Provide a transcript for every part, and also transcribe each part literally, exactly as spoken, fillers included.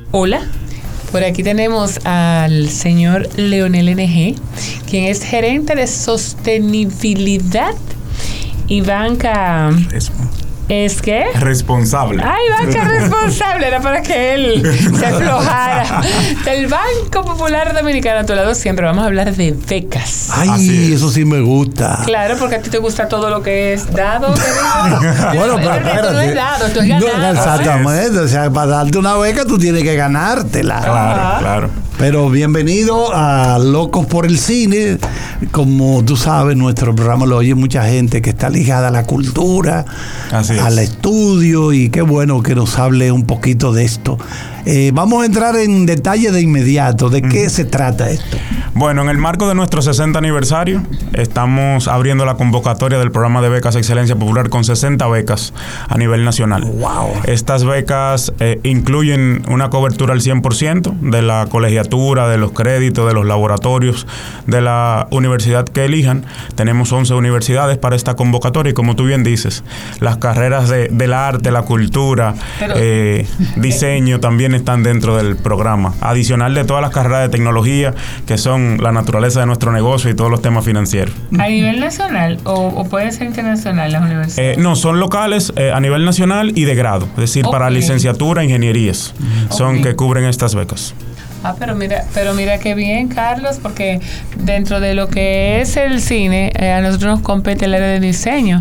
Hola. Por aquí tenemos al señor Leonel N G, quien es gerente de sostenibilidad y banca. Eso. ¿Es qué? Responsable. Ay, banca responsable. Era para que él se aflojara. Del Banco Popular Dominicano. A tu lado siempre vamos a hablar de becas. Ay, eso sí me gusta. Claro, porque a ti te gusta todo lo que es dado. Bueno, pero esto no es dado, esto es ganado. No, exactamente. O sea, para darte una beca tú tienes que ganártela. Claro, Ajá. claro. Pero bienvenido a Locos por el Cine. Como tú sabes, nuestro programa lo oye mucha gente que está ligada a la cultura, Así es. al estudio, y qué bueno que nos hable un poquito de esto. Eh, vamos a entrar en detalle de inmediato. ¿De qué mm. se trata esto? Bueno, en el marco de nuestro sesenta aniversario, estamos abriendo la convocatoria del programa de becas Excelencia Popular con sesenta becas a nivel nacional. Wow. Estas becas eh, incluyen una cobertura al cien por ciento de la colegiatura, de los créditos, de los laboratorios, de la universidad que elijan. Tenemos once universidades para esta convocatoria y, como tú bien dices, las carreras de, del arte, la cultura, Pero, eh, diseño también están dentro del programa. Adicional de todas las carreras de tecnología, que son la naturaleza de nuestro negocio y todos los temas financieros. ¿A nivel nacional o, o puede ser internacional las universidades? Eh, no, son locales eh, a nivel nacional y de grado, es decir, okay. para licenciatura, ingenierías, okay. son que cubren estas becas. Ah, pero mira, pero mira qué bien, Carlos, porque dentro de lo que es el cine, eh, a nosotros nos compete el área de diseño.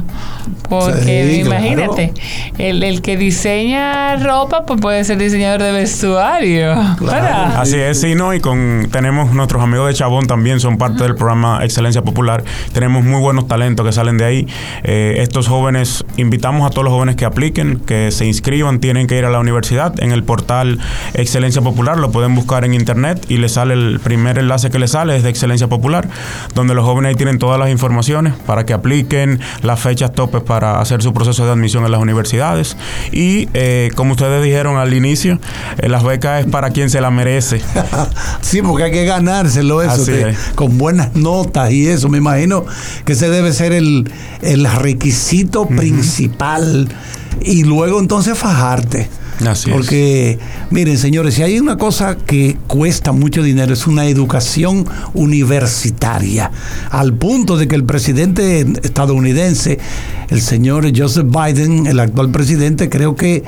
Porque sí, imagínate, claro. el, el que diseña ropa, pues puede ser diseñador de vestuario. Claro. Así es, sí, ¿no? Y con tenemos nuestros amigos de Chabón también, son parte uh-huh. del programa Excelencia Popular. Tenemos muy buenos talentos que salen de ahí. Eh, estos jóvenes, invitamos a todos los jóvenes que apliquen, que se inscriban, tienen que ir a la universidad. En el portal Excelencia Popular lo pueden buscar en internet y les sale el primer enlace que les sale es de Excelencia Popular, donde los jóvenes ahí tienen todas las informaciones para que apliquen, las fechas topes para hacer su proceso de admisión en las universidades. Y eh, como ustedes dijeron al inicio, eh, las becas es para quien se la merece. Sí, porque hay que ganárselo eso, te, con buenas notas y eso. Me imagino que ese debe ser el, el requisito uh-huh. principal, y luego entonces fajarte. Así Porque, es. miren, señores, si hay una cosa que cuesta mucho dinero, es una educación universitaria, al punto de que el presidente estadounidense, el señor Joseph Biden, el actual presidente, creo que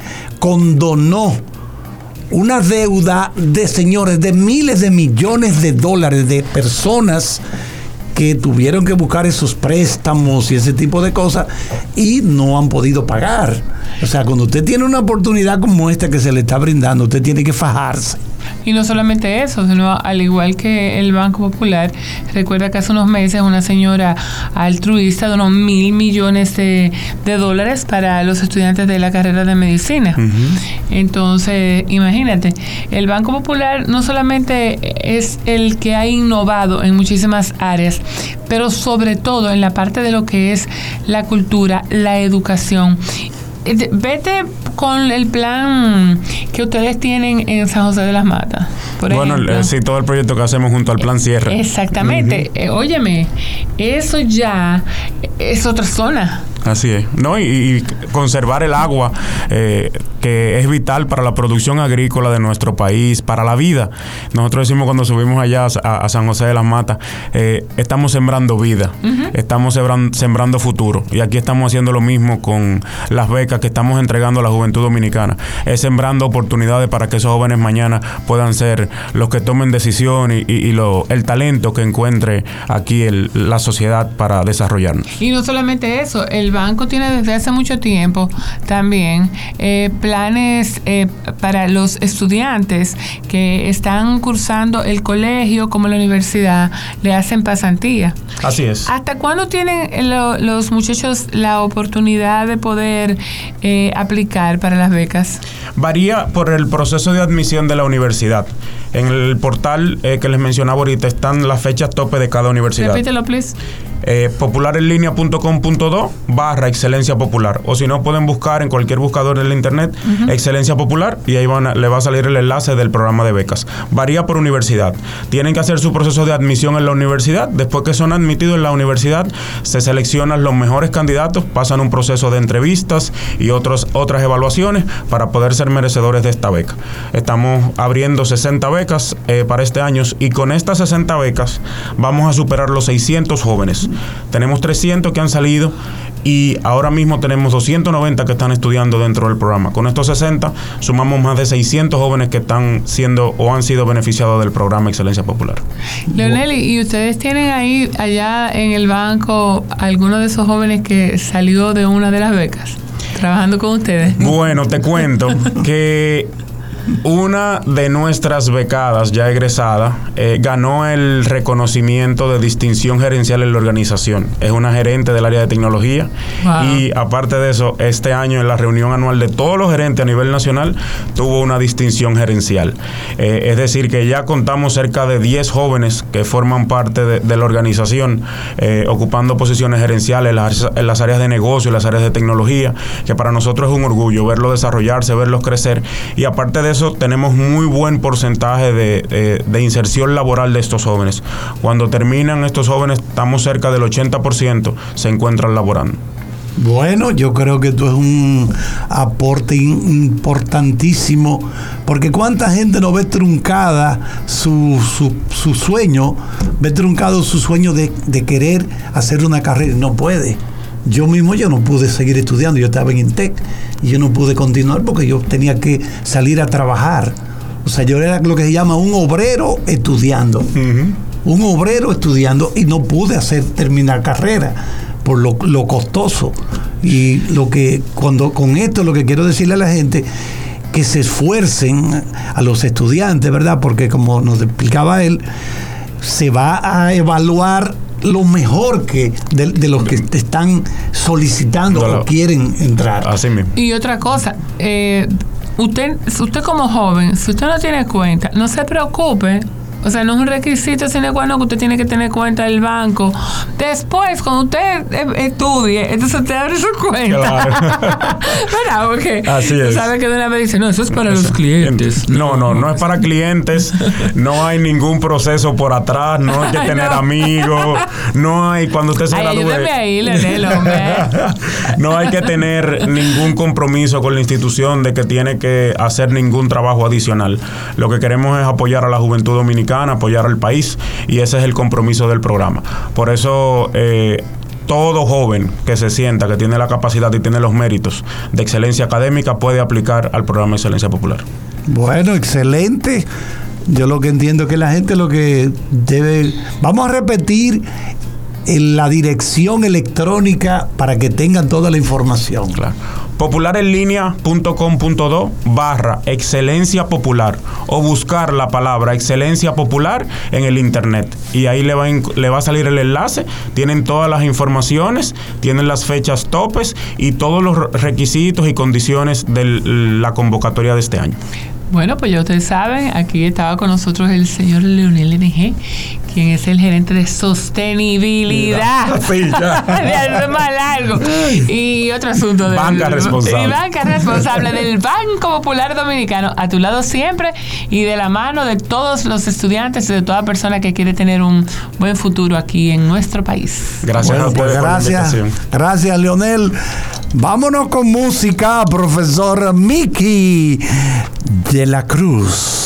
condonó una deuda de, señores, de miles de millones de dólares de personas que tuvieron que buscar esos préstamos y ese tipo de cosas y no han podido pagar. O sea, cuando usted tiene una oportunidad como esta que se le está brindando, usted tiene que fajarse. Y no solamente eso, sino al igual que el Banco Popular, recuerda que hace unos meses una señora altruista donó mil millones de, de dólares para los estudiantes de la carrera de medicina. Uh-huh. Entonces, imagínate, el Banco Popular no solamente es el que ha innovado en muchísimas áreas, pero sobre todo en la parte de lo que es la cultura, la educación. Vete con el plan que ustedes tienen en San José de las Matas, por bueno, ejemplo. Bueno, sí, todo el proyecto que hacemos junto al Plan Cierre. Exactamente. Uh-huh. Eh, óyeme, eso ya es otra zona. Así es, ¿no? Y, y conservar el agua, eh, que es vital para la producción agrícola de nuestro país, para la vida. Nosotros decimos cuando subimos allá a, a San José de las Matas, eh, estamos sembrando vida, uh-huh. estamos sembrando, sembrando futuro. Y aquí estamos haciendo lo mismo con las becas que estamos entregando a la juventud dominicana. Es sembrando oportunidades para que esos jóvenes mañana puedan ser los que tomen decisión y, y, y lo, el talento que encuentre aquí el, la sociedad para desarrollarnos. Y no solamente eso, el banco tiene desde hace mucho tiempo también eh, planes eh, para los estudiantes que están cursando el colegio como la universidad, le hacen pasantía. Así es. ¿Hasta cuándo tienen lo, los muchachos la oportunidad de poder eh, aplicar para las becas? Varía por el proceso de admisión de la universidad. En el portal eh, que les mencionaba ahorita están las fechas tope de cada universidad. Repítelo, please. Eh, popularenlinea punto com punto do barra excelencia popular, o si no pueden buscar en cualquier buscador del internet uh-huh. excelencia popular y ahí van a, le va a salir el enlace del programa de becas. Varía por universidad, tienen que hacer su proceso de admisión en la universidad. Después que son admitidos en la universidad se seleccionan los mejores candidatos, pasan un proceso de entrevistas y otros, otras evaluaciones para poder ser merecedores de esta beca. Estamos abriendo sesenta becas eh, para este año y con estas sesenta becas vamos a superar los seiscientos jóvenes. Tenemos trescientos que han salido y ahora mismo tenemos doscientos noventa que están estudiando dentro del programa. Con estos sesenta sumamos más de seiscientos jóvenes que están siendo o han sido beneficiados del programa Excelencia Popular. Leonel, ¿y ustedes tienen ahí allá en el banco alguno de esos jóvenes que salió de una de las becas trabajando con ustedes? Bueno, te cuento que una de nuestras becadas ya egresada eh, ganó el reconocimiento de distinción gerencial en la organización. Es una gerente del área de tecnología. Wow. Y aparte de eso, este año en la reunión anual de todos los gerentes a nivel nacional tuvo una distinción gerencial. Eh, es decir, que ya contamos cerca de diez jóvenes que forman parte de, de la organización eh, ocupando posiciones gerenciales en las, en las áreas de negocio, en las áreas de tecnología, que para nosotros es un orgullo verlos desarrollarse, verlos crecer. Y aparte de eso, tenemos muy buen porcentaje de, de, de inserción laboral de estos jóvenes. Cuando terminan estos jóvenes, estamos cerca del ochenta por ciento se encuentran laborando. Bueno, yo creo que esto es un aporte importantísimo, porque cuánta gente no ve truncada su, su, su sueño, ve truncado su sueño de, de querer hacer una carrera y no puede. Yo mismo yo no pude seguir estudiando, yo estaba en INTEC y yo no pude continuar porque yo tenía que salir a trabajar. O sea, yo era lo que se llama un obrero estudiando. Uh-huh. Un obrero estudiando y no pude hacer terminar carrera por lo, lo costoso. Y lo que cuando con esto lo que quiero decirle a la gente que se esfuercen a los estudiantes, ¿verdad? Porque como nos explicaba él, se va a evaluar lo mejor que de, de los que te están solicitando o quieren entrar. Así mismo. Y otra cosa, eh, usted, usted como joven, si usted no tiene cuenta, no se preocupe. O sea, no es un requisito sine qua non que usted tiene que tener cuenta del banco. Después, cuando usted estudie, entonces usted abre su cuenta. Claro. ¿Verdad? Porque así es. Sabe que de una vez dice, no, eso es para los clientes. No, no, no es para clientes. No hay ningún proceso por atrás. No hay que tener no. amigos. No hay, cuando usted se Ay, gradúe. Ayúdeme ahí, Leonel, hombre. No hay que tener ningún compromiso con la institución de que tiene que hacer ningún trabajo adicional. Lo que queremos es apoyar a la juventud dominicana, apoyar al país, y ese es el compromiso del programa. Por eso eh, todo joven que se sienta que tiene la capacidad y tiene los méritos de excelencia académica puede aplicar al programa de Excelencia Popular. Bueno, excelente. Yo lo que entiendo es que la gente lo que debe... Vamos a repetir en la dirección electrónica para que tengan toda la información. Claro. popularenlinea punto com punto do barra excelencia popular o buscar la palabra excelencia popular en el internet y ahí le va, a, le va a salir el enlace. Tienen todas las informaciones, tienen las fechas topes y todos los requisitos y condiciones de la convocatoria de este año. Bueno, pues ya ustedes saben, aquí estaba con nosotros el señor Leonel N G, quien es el gerente de sostenibilidad. Sí, ya. Más largo. Y otro asunto. De banca responsable. Y banca responsable del Banco Popular Dominicano, a tu lado siempre y de la mano de todos los estudiantes y de toda persona que quiere tener un buen futuro aquí en nuestro país. Gracias bueno, a ustedes pues gracias, por la invitación. Gracias, Leonel. Vámonos con música, profesor Mickey de la Cruz.